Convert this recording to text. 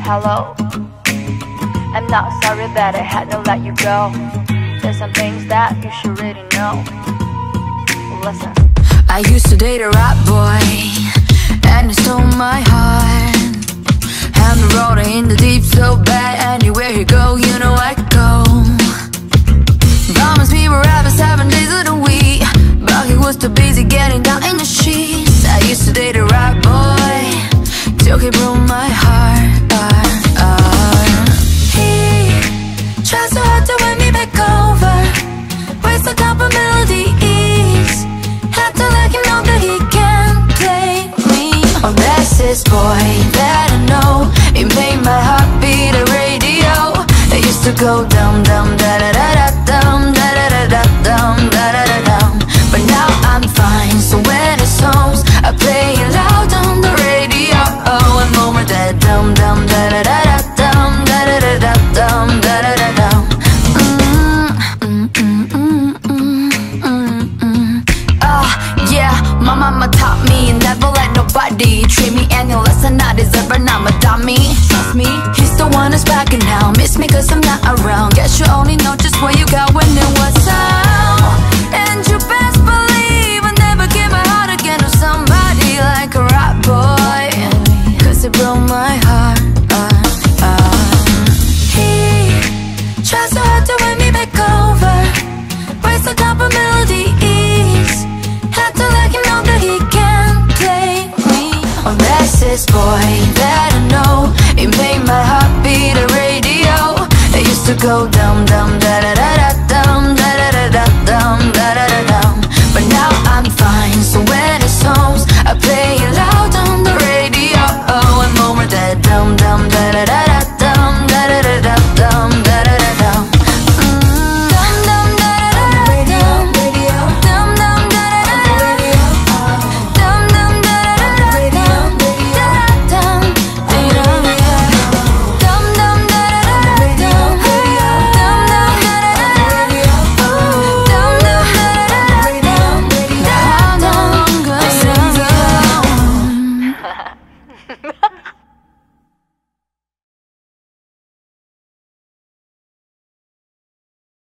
Hello, I'm not sorry that I had to let you go. There's some things that you should really know. Listen. I used to date a rap boy, and he stole my heart. Had me rolling in the deep so bad. Anywhere he go, you know I go. Promised me we're rapping 7 days of the week, but he was too busy getting down in the sheets. I used to date a rap boy till he broke my heart. He tries so hard to win me back over, waste a couple melodies. Had to let him know that he can't play me. Oh, that's his boy that I know. He made my heart beat a radio. I used to go dum dum da da da da dum da da da da dum da da da dum. But now I'm fine, so when it songs I play it loud on the radio. Oh, and more with that dum dum da da da da dum da da da da dum da da da dum. Yeah, my mama taught me never let nobody treat me any less than I deserve, but I'm a dummy. Trust me, he's the one who's back now. Miss me cause I'm not around. Guess you only know just what you got when it was out. And you best believe I never give my heart again to somebody like a rap boy, cause it broke my heart. He tries so hard to win me back over, waste a couple melodies. Had to let him know that he can't play me. Oh, that's his boy that I know. He made my heart beat a radio. I used to go dum dum